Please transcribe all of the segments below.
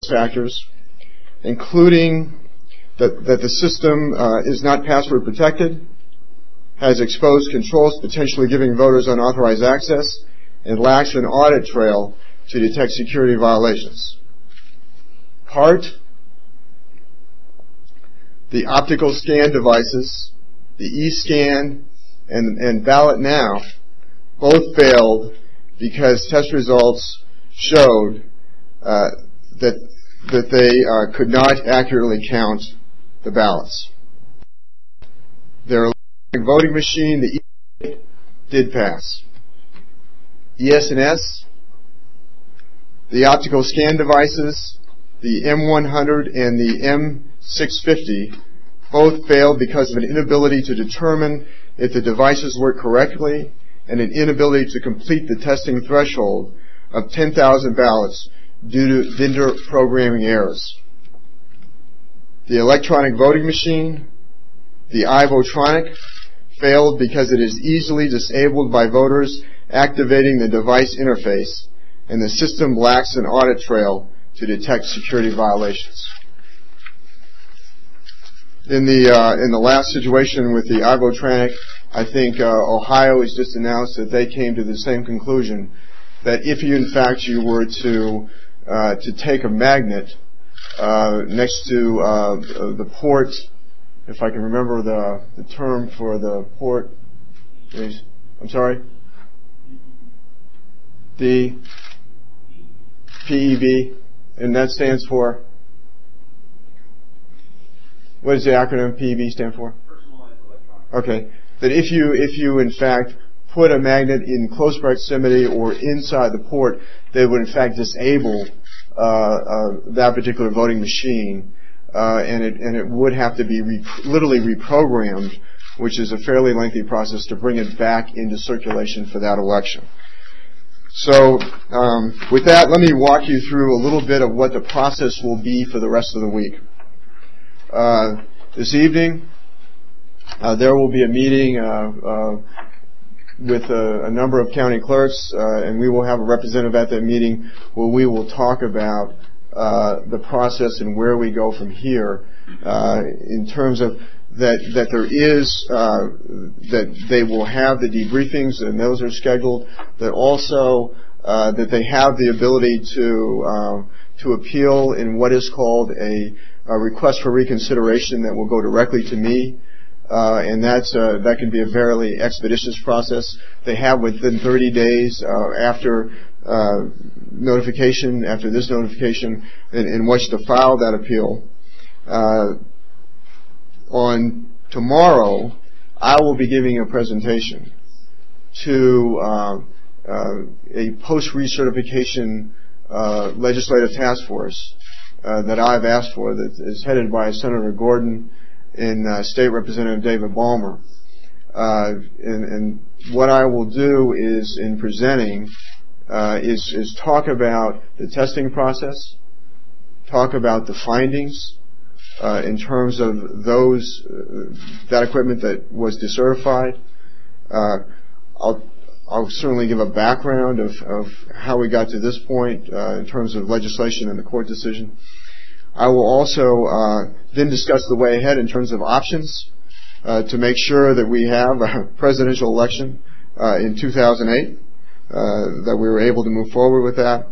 factors, including that the system is not password protected, has exposed controls potentially giving voters unauthorized access, and lacks an audit trail to detect security violations. Part, the optical scan devices, the eScan, and Ballot Now both failed because test results showed that they could not accurately count the ballots. Their electronic voting machine, the EVOTE, did pass. ES&S, the optical scan devices, the M100 and the M650 both failed because of an inability to determine if the devices work correctly and an inability to complete the testing threshold of 10,000 ballots due to vendor programming errors. The electronic voting machine, the iVotronic, failed because it is easily disabled by voters activating the device interface, and the system lacks an audit trail to detect security violations. In the last situation with the iVotronic, I think Ohio has just announced that they came to the same conclusion, that if you in fact you were to take a magnet next to the port, if I can remember the term for the port, I'm sorry, the PEB, and that stands for, what does the acronym PEB stand for? Personalized electronic. Okay. That if you in fact put a magnet in close proximity or inside the port, they would in fact disable that particular voting machine, and it would have to be literally reprogrammed, which is a fairly lengthy process to bring it back into circulation for that election. So with that, let me walk you through a little bit of what the process will be for the rest of the week. This evening, there will be a meeting with a number of county clerks, and we will have a representative at that meeting where we will talk about the process and where we go from here in terms of that there is that they will have the debriefings, and those are scheduled, that also that they have the ability to appeal in what is called a request for reconsideration that will go directly to me, and that can be a fairly expeditious process. They have within 30 days after notification, after this notification, in which to file that appeal. On tomorrow, I will be giving a presentation to a post-recertification legislative task force that I've asked for, that is headed by Senator Gordon and State Representative David Ballmer. And what I will do is, in presenting, is talk about the testing process, talk about the findings in terms of that equipment that was decertified. I'll certainly give a background of how we got to this point in terms of legislation and the court decision. I will also then discuss the way ahead in terms of options to make sure that we have a presidential election in 2008, that we were able to move forward with that.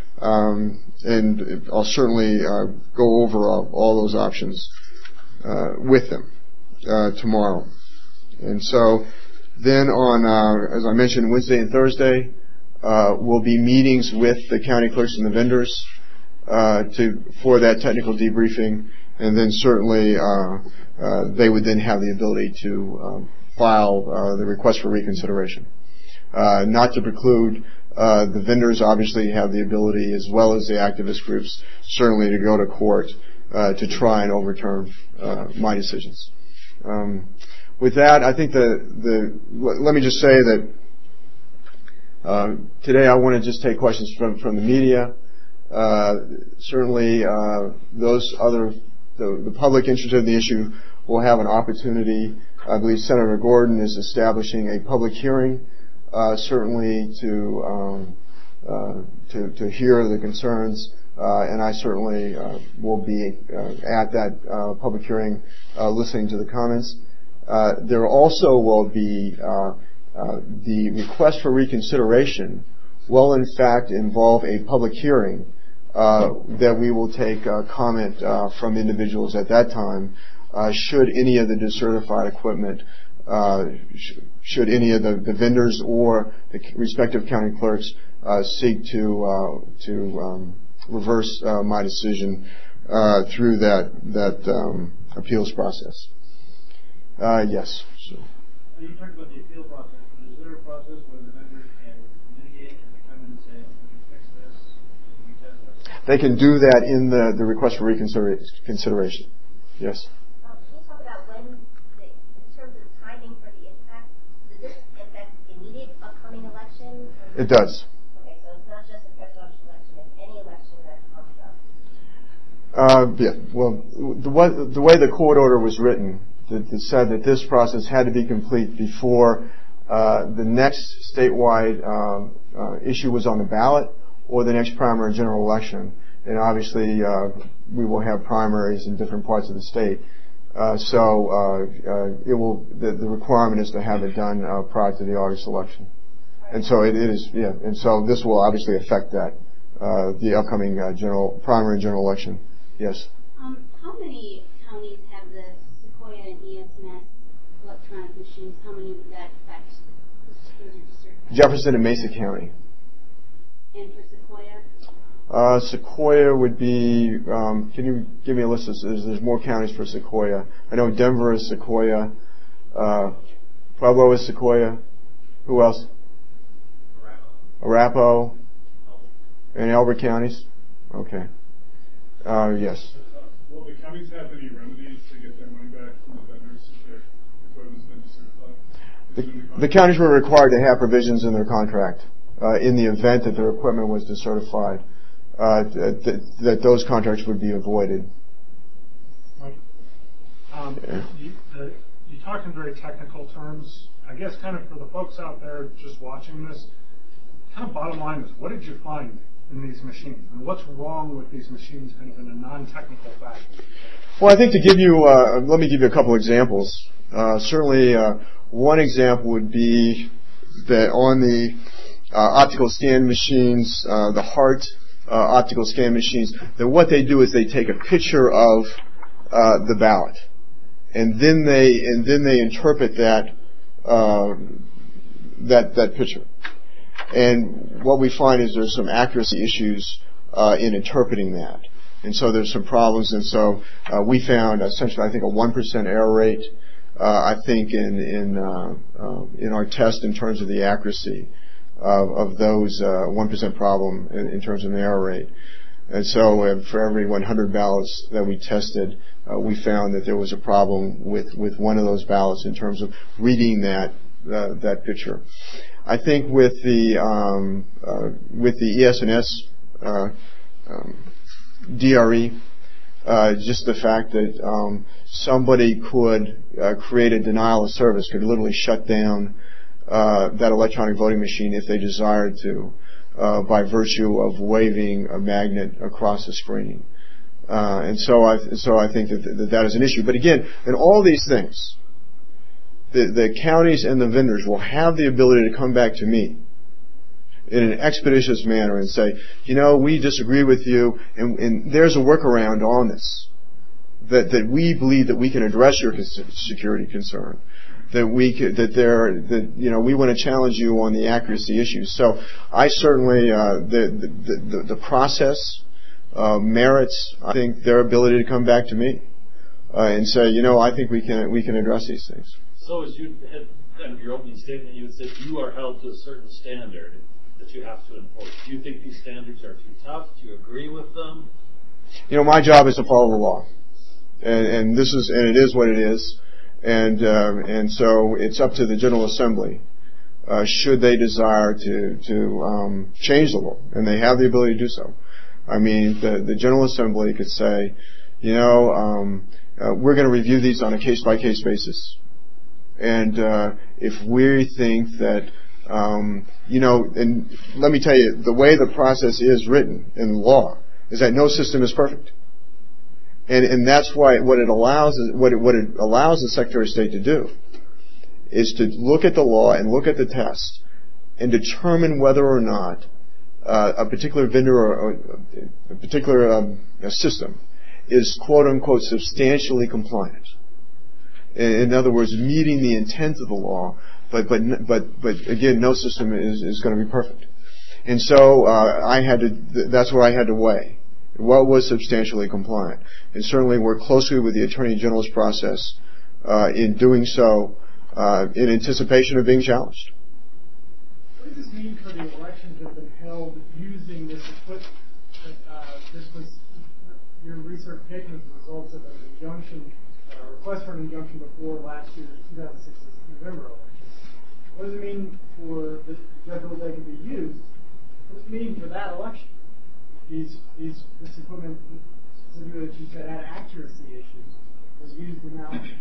And I'll certainly go over all those options with them tomorrow. And so then on, as I mentioned, Wednesday and Thursday will be meetings with the county clerks and the vendors for that technical debriefing, and then certainly they would then have the ability to file the request for reconsideration. Not to preclude the vendors obviously have the ability, as well as the activist groups, certainly to go to court to try and overturn my decisions. With that, I think let me just say that today I want to just take questions from the media. Certainly, the public interested in the issue will have an opportunity. I believe Senator Gordon is establishing a public hearing, certainly to hear the concerns and I certainly will be at that public hearing listening to the comments. There also will be the request for reconsideration will in fact involve a public hearing that we will take comment from individuals at that time should any of the decertified equipment, should any of the vendors or the respective county clerks seek to reverse my decision through that appeals process. Yes. So. You talked about the appeal process, but is there a process where the vendors can mitigate and come in and say, we can fix this, we can test this? They can do that in the request for reconsideration. Yes. Can you talk about when, in terms of timing for the impact, does this affect immediate upcoming election? It does. Okay, so it's not just a presidential election, it's any election that comes up. Yeah. Well, the way the court order was written, that said that this process had to be complete before the next statewide issue was on the ballot or the next primary and general election. And obviously, we will have primaries in different parts of the state. So it will. The requirement is to have it done prior to the August election. And so it is. Yeah. And so this will obviously affect that the upcoming primary and general election. Yes. How many counties have the Sequoia and ES&S electronic machines? How many would that affect? Jefferson and Mesa County. And for Sequoia? Sequoia would be, can you give me a list? There's more counties for Sequoia. I know Denver is Sequoia. Pueblo is Sequoia. Who else? Arapahoe. And Elbert counties? Okay. Yes. Will the counties have any remedies to get their money back from the vendors if their equipment's been decertified? The counties were required to have provisions in their contract in the event that their equipment was decertified, that those contracts would be avoided. You talk in very technical terms. I guess kind of for the folks out there just watching this, kind of bottom line is, what did you find in these machines? And what's wrong with these machines kind of in a non-technical fashion? Well, I think to give you, let me give you a couple examples. Certainly, one example would be that on the optical scan machines, the HART optical scan machines, that what they do is they take a picture of the ballot, and then they interpret that picture. And what we find is there's some accuracy issues in interpreting that, and so there's some problems. And so we found essentially, I think, a 1% error rate. I think in our test in terms of the accuracy of those 1% problem in terms of the error rate. And so for every 100 ballots that we tested, we found that there was a problem with one of those ballots in terms of reading that picture. I think with the ES&S DRE, just the fact that somebody could create a denial of service, could literally shut down that electronic voting machine if they desired to, by virtue of waving a magnet across the screen. And so I think that is an issue. But again, in all these things, the counties and the vendors will have the ability to come back to me in an expeditious manner and say, we disagree with you, and there's a workaround on this, that we believe that we can address your security concern, that we want to challenge you on the accuracy issues. So I certainly the process merits, I think, their ability to come back to me and say, I think we can address these things. So as you had kind of your opening statement, you had said you are held to a certain standard that you have to enforce. Do you think these standards are too tough? Do you agree with them? My job is to follow the law, and it is what it is, and so it's up to the General Assembly, should they desire to change the law, and they have the ability to do so. I mean, the General Assembly could say, we're going to review these on a case-by-case basis. And if we think that, and let me tell you, the way the process is written in law is that no system is perfect. And that's why what it allows the Secretary of State to do is to look at the law and look at the test and determine whether or not a particular vendor or a particular system is quote unquote substantially compliant. In other words, meeting the intent of the law, but again, no system is going to be perfect. And so that's what I had to weigh. What was substantially compliant? And certainly work closely with the Attorney General's process in doing so in anticipation of being challenged. What does this mean for the elections that have been held using this equipment? This was your research taken as a result of an injunction, request for an injunction before last year's 2006 November election. What does it mean for the federal data to be used? What does it mean for that election? This equipment, specifically that you said had accuracy issues, was used in that election.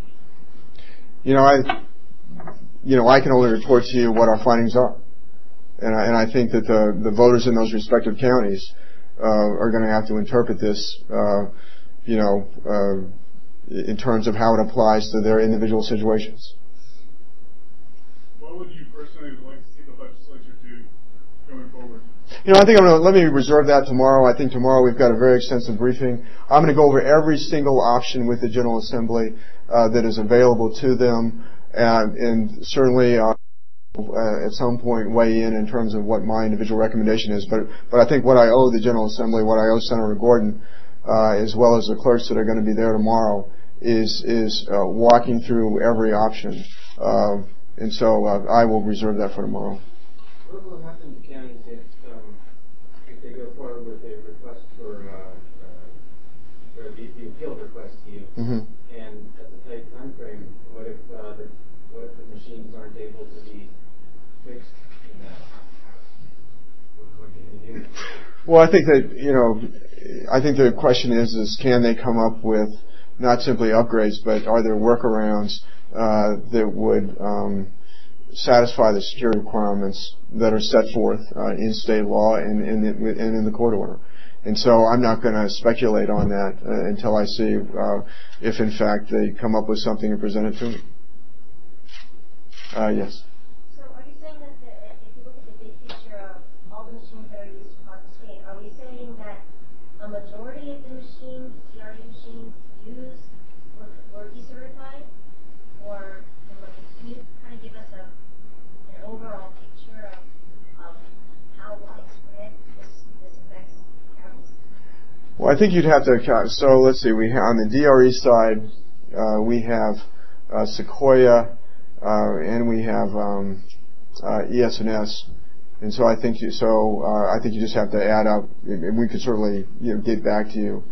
I can only report to you what our findings are, and I think that the voters in those respective counties are going to have to interpret this, in terms of how it applies to their individual situations. What would you personally like to see the legislature do going forward? I think let me reserve that tomorrow. I think tomorrow we've got a very extensive briefing. I'm going to go over every single option with the General Assembly that is available to them, and certainly at some point weigh in terms of what my individual recommendation is. But I think what I owe the General Assembly, what I owe Senator Gordon, as well as the clerks that are going to be there tomorrow, is walking through every option. And so I will reserve that for tomorrow. What will happen to counties if they go forward with a request for the appeal request to you, and at the tight time frame, what if the machines aren't able to be fixed in that? What can you do? Well, I think that I think the question is can they come up with not simply upgrades, but are there workarounds that would satisfy the security requirements that are set forth in state law and in the court order. And so I'm not going to speculate on that until I see if, in fact, they come up with something and present it to me. Yes. So are you saying that if you look at the big picture of all the machines that are used across the state, are we saying that a majority of the machines, DRE machines used, were decertified? Or can you kind of give us an overall picture of how widespread this affects counties? Well, I think you'd have to count. So let's see. On the DRE side, we have Sequoia, and we have ES&S. And so I think you just have to add up, and we could certainly get back to you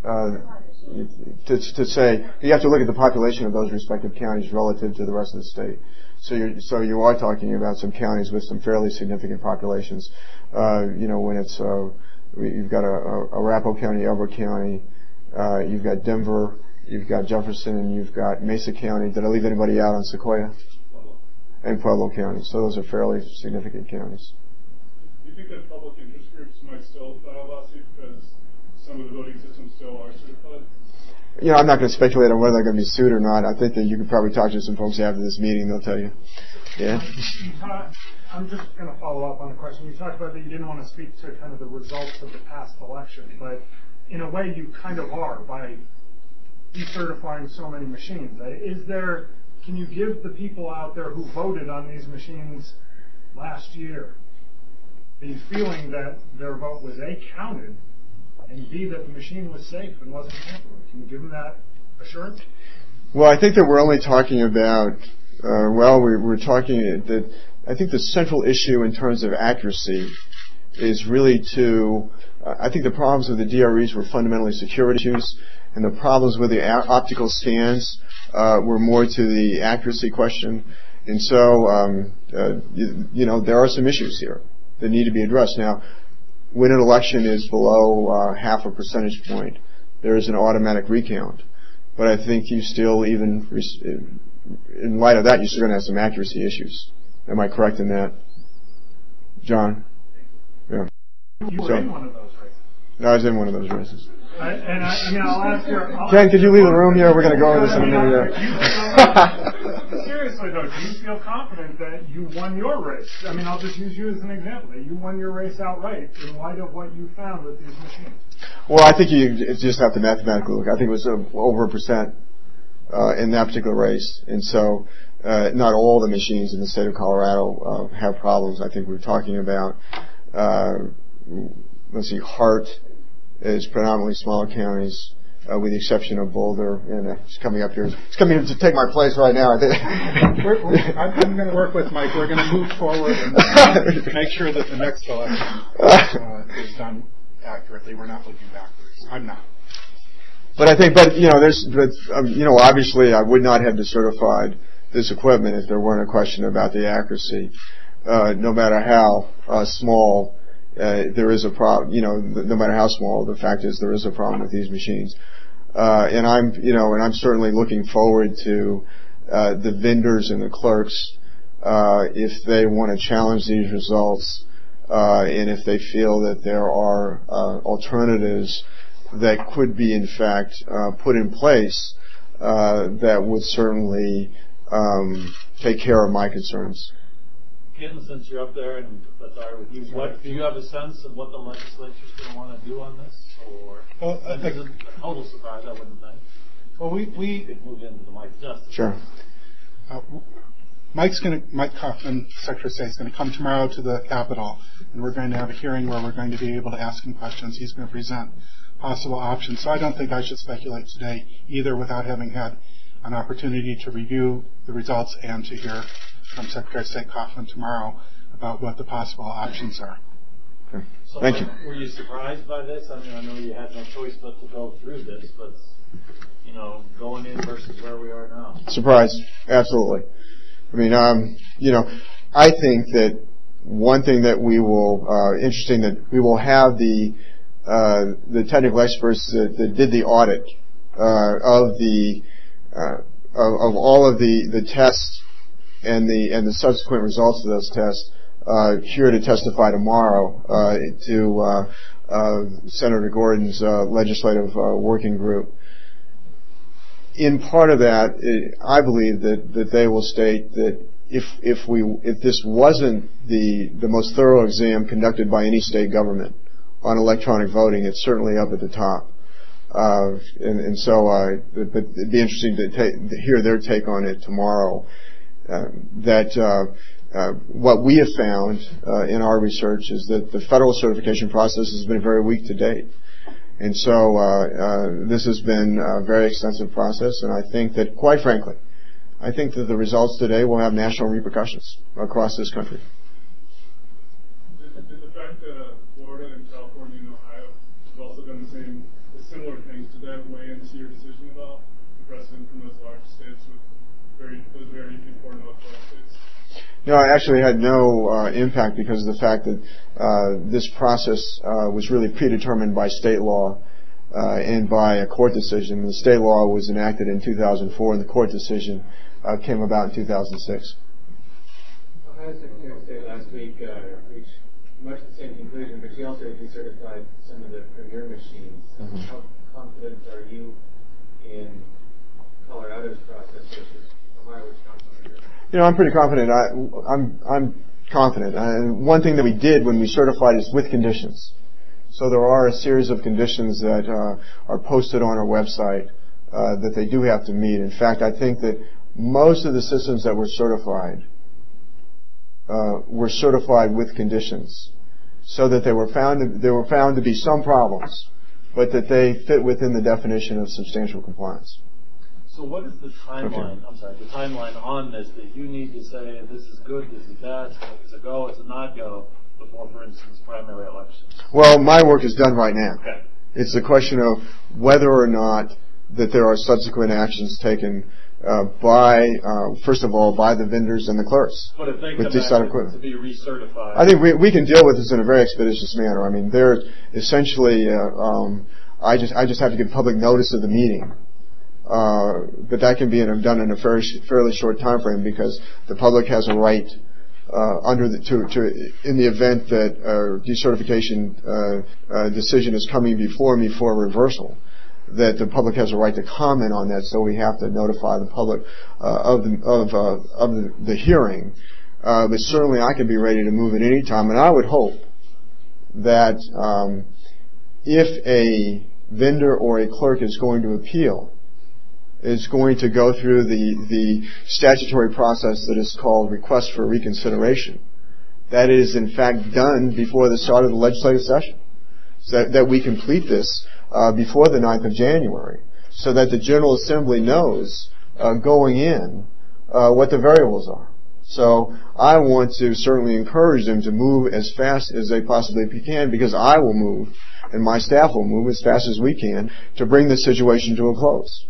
to say you have to look at the population of those respective counties relative to the rest of the state. So you are talking about some counties with some fairly significant populations. When it's you've got Arapahoe County, Elbert County, you've got Denver, you've got Jefferson, and you've got Mesa County. Did I leave anybody out on Sequoia? And Pueblo County. So those are fairly significant counties. Do you think that public interest groups might still file a lawsuit because some of the voting systems still are certified? I'm not going to speculate on whether they're going to be sued or not. I think that you could probably talk to some folks after this meeting. They'll tell you. Yeah. I'm just going to follow up on the question. You talked about that you didn't want to speak to kind of the results of the past election, but in a way you kind of are by decertifying so many machines. Can you give the people out there who voted on these machines last year the feeling that their vote was A, counted, and B, that the machine was safe and wasn't tampered with? Can you give them that assurance? Well, I think that we're only talking about, we're talking that I think the central issue in terms of accuracy is really I think the problems with the DREs were fundamentally security issues, and the problems with the optical scans were more to the accuracy question. And so, there are some issues here that need to be addressed. Now, when an election is below half a percentage point, there is an automatic recount. But I think you still, even in light of that, you're still going to have some accuracy issues. Am I correct in that, John? Yeah. You were in one of those, right? No, I was in one of those races. I'll ask you. Ken, could you leave the room here? We're going to go over this in a minute. Seriously though, do you feel confident that you won your race? I mean, I'll just use you as an example. That you won your race outright in light of what you found with these machines. Well, I think you just have to mathematically look. I think it was over 1% in that particular race, and so not all the machines in the state of Colorado have problems. I think we're talking about, Hart is predominantly smaller counties, with the exception of Boulder, and it's coming up here. It's coming to take my place right now. I think. I'm going to work with Mike. We're going to move forward and make sure that the next election is done accurately. We're not looking backwards. I'm not. But I think, obviously, I would not have decertified this equipment if there weren't a question about the accuracy. No matter how small. There is a problem, no matter how small, the fact is there is a problem with these machines. And I'm certainly looking forward to, the vendors and the clerks, if they want to challenge these results, and if they feel that there are, alternatives that could be in fact, put in place, that would certainly, take care of my concerns. Ken, since you're up there, and if that's all right with you, do you have a sense of what the legislature's going to want to do on this? Or this is a total surprise, I wouldn't think. Well, we could move into the Mike Justice. Sure. Mike Coughlin, Secretary of State, is going to come tomorrow to the Capitol, and we're going to have a hearing where we're going to be able to ask him questions. He's going to present possible options. So I don't think I should speculate today either, without having had an opportunity to review the results and to hear from Secretary of State Coughlin tomorrow about what the possible options are. Okay. So Thank you. Were you surprised by this? I mean, I know you had no choice but to go through this, but going in versus where we are now. Surprised, absolutely. I mean, I think that one thing that we will interesting that we will have the technical experts that did the audit of all of the tests and the subsequent results of those tests here to testify tomorrow to Senator Gordon's legislative working group. In part of that, I believe that they will state that if this wasn't the most thorough exam conducted by any state government on electronic voting, it's certainly up at the top. But it'd be interesting to hear their take on it tomorrow. What we have found in our research is that the federal certification process has been very weak to date. And so this has been a very extensive process, and I think that, quite frankly, I think that the results today will have national repercussions across this country. Did the fact that Florida and California and Ohio have also done similar things, did that weigh into your decision at all? The precedent from those large states with those very important electoral states? No, it actually had no impact because of the fact that this process was really predetermined by state law and by a court decision. The state law was enacted in 2004, and the court decision came about in 2006. Ohio Secretary of State last week reached much the same conclusion, but she also decertified some of the premier machines. Mm-hmm. How confident are you in Colorado's process versus Ohio, Wisconsin? I'm pretty confident. I'm confident. And one thing that we did when we certified is with conditions. So there are a series of conditions that are posted on our website that they do have to meet. In fact, I think that most of the systems that were certified with conditions, so that there were found to be some problems, but that they fit within the definition of substantial compliance. So what is the timeline? Okay. I'm sorry, the timeline on this that you need to say this is good, this is bad, it's a go, it's a not go before, for instance, primary elections? Well, my work is done right now. Okay. It's a question of whether or not that there are subsequent actions taken first of all, by the vendors and the clerks. But if they with come back to be recertified, I think we can deal with this in a very expeditious manner. I mean, they're essentially, I just have to give public notice of the meeting. But that can be done in a fairly short time frame because the public has a right in the event that a decertification decision is coming before me for a reversal, that the public has a right to comment on that, so we have to notify the public of the hearing. But certainly I can be ready to move at any time, and I would hope that if a vendor or a clerk is going to appeal, is going to go through the statutory process that is called request for reconsideration, that is in fact done before the start of the legislative session, so that we complete this before the 9th of January, so that the General Assembly knows going in what the variables are. So I want to certainly encourage them to move as fast as they possibly can, because I will move and my staff will move as fast as we can to bring this situation to a close.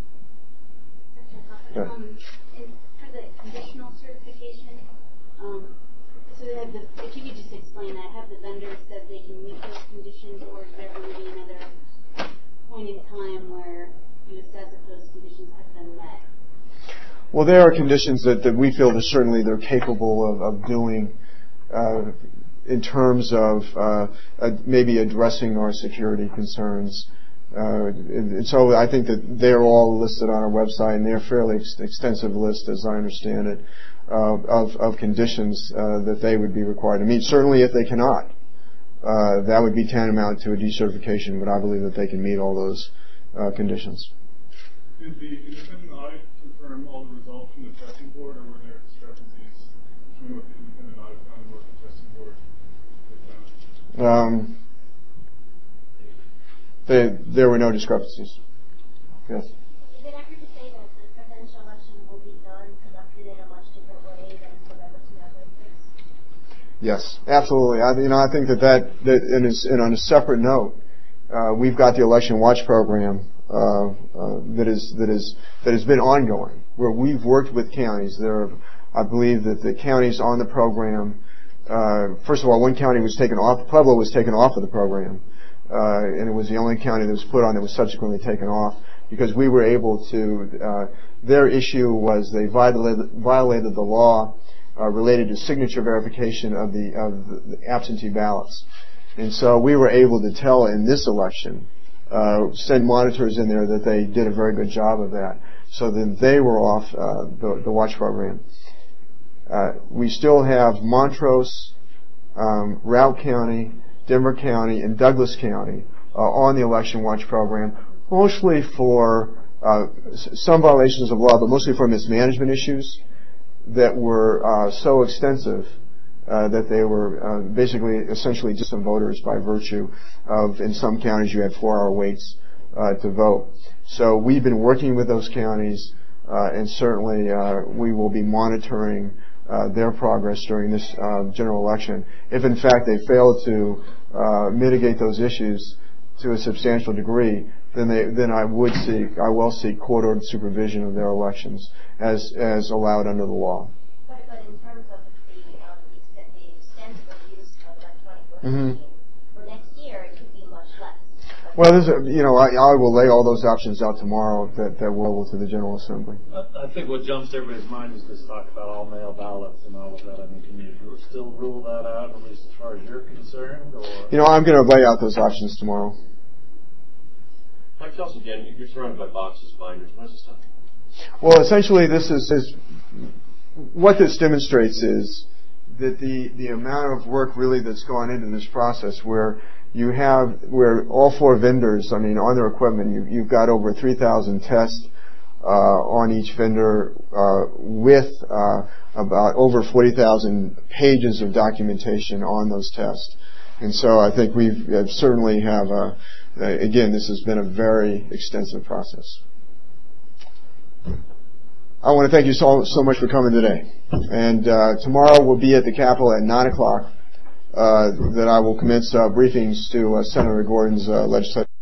For the conditional certification, so if you could just explain that, have the vendors said they can meet those conditions, or is there going to be another point in time where you assess if those conditions have been met? Well, there are conditions that we feel that certainly they're capable of doing in terms of maybe addressing our security concerns. And so I think that they're all listed on our website, and they're a fairly extensive list, as I understand it, of conditions that they would be required to meet. Certainly if they cannot, that would be tantamount to a decertification, but I believe that they can meet all those conditions. Did the independent audit confirm all the results from the testing board, or were there discrepancies between what the independent audit found and what the testing board found? There were no discrepancies. Yes. Is it accurate to say that the presidential election will be conducted in a much different way than November 2006? Yes, absolutely. I think and on a separate note, we've got the Election Watch program that has been ongoing, where we've worked with counties. I believe that the counties on the program, first of all, one county was taken off. Pueblo was taken off of the program. And it was the only county that was put on that was subsequently taken off, because we were able to, their issue was they violated the law related to signature verification of the absentee ballots. And so we were able to tell in this election, send monitors in there, that they did a very good job of that. So then they were off the watch program. We still have Montrose, Routt County, Denver County, and Douglas County on the Election Watch program, mostly for some violations of law, but mostly for mismanagement issues that were so extensive that they were basically essentially distant voters by virtue of, in some counties, you had 4-hour waits to vote. So we've been working with those counties, and certainly we will be monitoring their progress during this general election. If in fact they fail to mitigate those issues to a substantial degree, then I will seek court-ordered supervision of their elections as allowed under the law. But in terms of the extensive use of electronic voting machines, for next year it could be much less. Well, I will lay all those options out tomorrow that will to the General Assembly. I think what jumps to everybody's mind is this talk about all mail ballots and all of that. I mean, can you still rule that out, at least as far as you're concerned? Or I'm going to lay out those options tomorrow. Mike, tell us again, you're surrounded by boxes, binders. What is this stuff? Well, essentially, this is what this demonstrates is that the amount of work really that's gone into this process, where all 4 vendors, on their equipment, you've got over 3,000 tests on each vendor with about over 40,000 pages of documentation on those tests. And so I think we certainly have, again, this has been a very extensive process. I want to thank you so much for coming today. And tomorrow we'll be at the Capitol at 9 o'clock. That I will commence briefings to Senator Gordon's legislative